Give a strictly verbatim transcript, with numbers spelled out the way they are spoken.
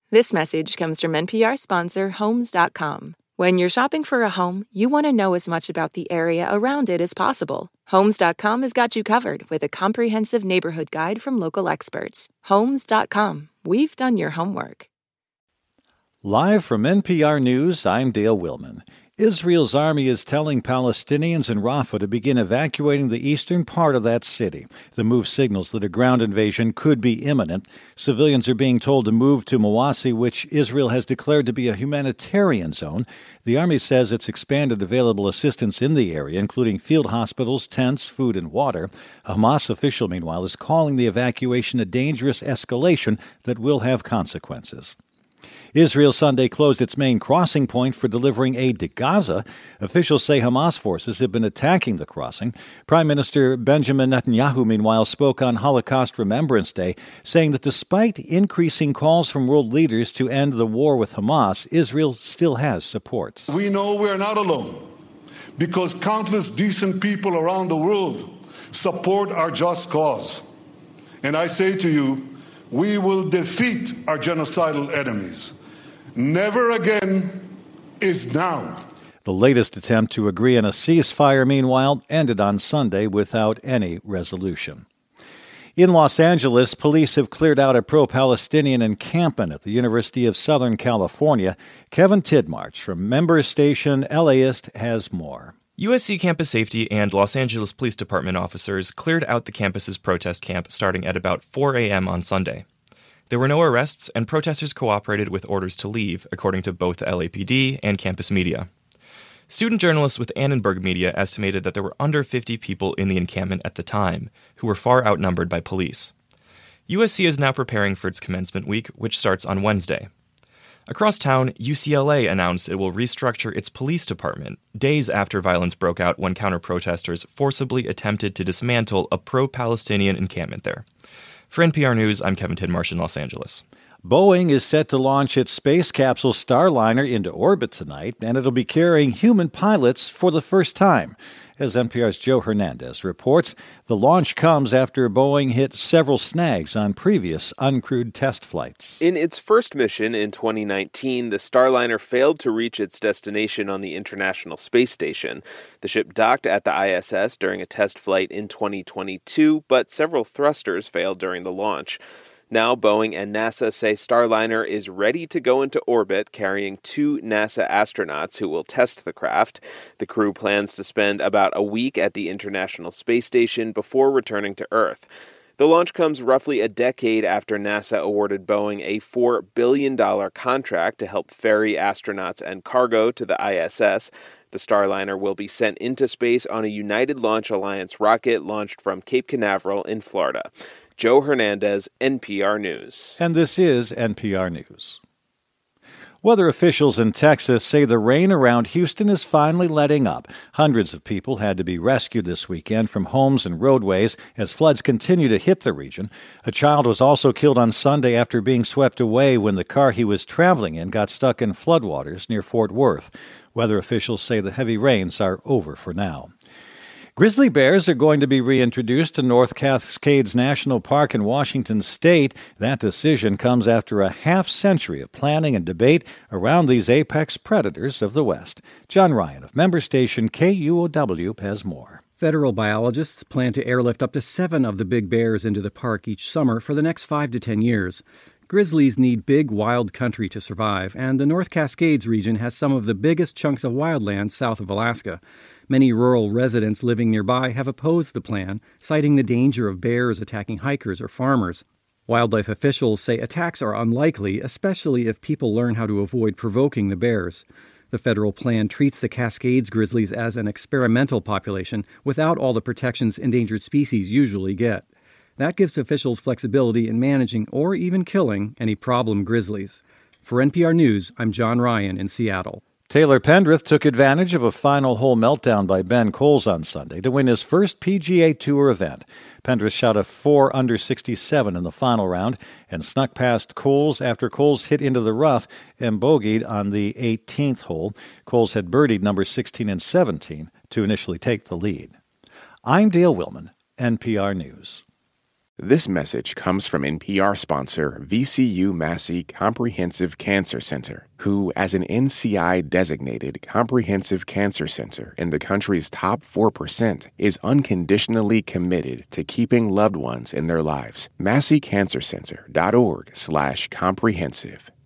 This message comes from N P R sponsor Homes dot com. When you're shopping for a home, you want to know as much about the area around it as possible. Homes dot com has got you covered with a comprehensive neighborhood guide from local experts. Homes dot com. We've done your homework. Live from N P R News, I'm Dale Willman. Israel's army is telling Palestinians in Rafah to begin evacuating the eastern part of that city. The move signals that a ground invasion could be imminent. Civilians are being told to move to Mawasi, which Israel has declared to be a humanitarian zone. The army says it's expanded available assistance in the area, including field hospitals, tents, food, and water. A Hamas official, meanwhile, is calling the evacuation a dangerous escalation that will have consequences. Israel Sunday closed its main crossing point for delivering aid to Gaza. Officials say Hamas forces have been attacking the crossing. Prime Minister Benjamin Netanyahu, meanwhile, spoke on Holocaust Remembrance Day, saying that despite increasing calls from world leaders to end the war with Hamas, Israel still has support. We know we're not alone because countless decent people around the world support our just cause. And I say to you, we will defeat our genocidal enemies. Never again is now. The latest attempt to agree on a ceasefire, meanwhile, ended on Sunday without any resolution. In Los Angeles, police have cleared out a pro-Palestinian encampment at the University of Southern California. Kevin Tidmarch from member station LAist has more. U S C Campus Safety and Los Angeles Police Department officers cleared out the campus's protest camp starting at about four a.m. on Sunday. There were no arrests, and protesters cooperated with orders to leave, according to both the L A P D and campus media. Student journalists with Annenberg Media estimated that there were under fifty people in the encampment at the time, who were far outnumbered by police. U S C is now preparing for its commencement week, which starts on Wednesday. Across town, U C L A announced it will restructure its police department days after violence broke out when counter-protesters forcibly attempted to dismantle a pro-Palestinian encampment there. For N P R News, I'm Kevin Tidmarsh in Los Angeles. Boeing is set to launch its space capsule Starliner into orbit tonight, and it'll be carrying human pilots for the first time. As N P R's Joe Hernandez reports, the launch comes after Boeing hit several snags on previous uncrewed test flights. In its first mission in twenty nineteen, the Starliner failed to reach its destination on the International Space Station. The ship docked at the I S S during a test flight in twenty twenty-two, but several thrusters failed during the launch. Now, Boeing and NASA say Starliner is ready to go into orbit, carrying two NASA astronauts who will test the craft. The crew plans to spend about a week at the International Space Station before returning to Earth. The launch comes roughly a decade after NASA awarded Boeing a four billion dollars contract to help ferry astronauts and cargo to the I S S. The Starliner will be sent into space on a United Launch Alliance rocket launched from Cape Canaveral in Florida. Joe Hernandez, N P R News. And this is N P R News. Weather officials in Texas say the rain around Houston is finally letting up. Hundreds of people had to be rescued this weekend from homes and roadways as floods continue to hit the region. A child was also killed on Sunday after being swept away when the car he was traveling in got stuck in floodwaters near Fort Worth. Weather officials say the heavy rains are over for now. Grizzly bears are going to be reintroduced to North Cascades National Park in Washington state. That decision comes after a half century of planning and debate around these apex predators of the West. John Ryan of member station K U O W has more. Federal biologists plan to airlift up to seven of the big bears into the park each summer for the next five to ten years. Grizzlies need big, wild country to survive, and the North Cascades region has some of the biggest chunks of wildland south of Alaska. Many rural residents living nearby have opposed the plan, citing the danger of bears attacking hikers or farmers. Wildlife officials say attacks are unlikely, especially if people learn how to avoid provoking the bears. The federal plan treats the Cascades grizzlies as an experimental population without all the protections endangered species usually get. That gives officials flexibility in managing or even killing any problem grizzlies. For N P R News, I'm John Ryan in Seattle. Taylor Pendrith took advantage of a final hole meltdown by Ben Coles on Sunday to win his first P G A Tour event. Pendrith shot a four under sixty-seven in the final round and snuck past Coles after Coles hit into the rough and bogeyed on the eighteenth hole. Coles had birdied number sixteen and seventeen to initially take the lead. I'm Dale Willman, N P R News. This message comes from N P R sponsor V C U Massey Comprehensive Cancer Center, who, as an N C I-designated comprehensive cancer center in the country's top four percent, is unconditionally committed to keeping loved ones in their lives. massey cancer center dot org slash comprehensive.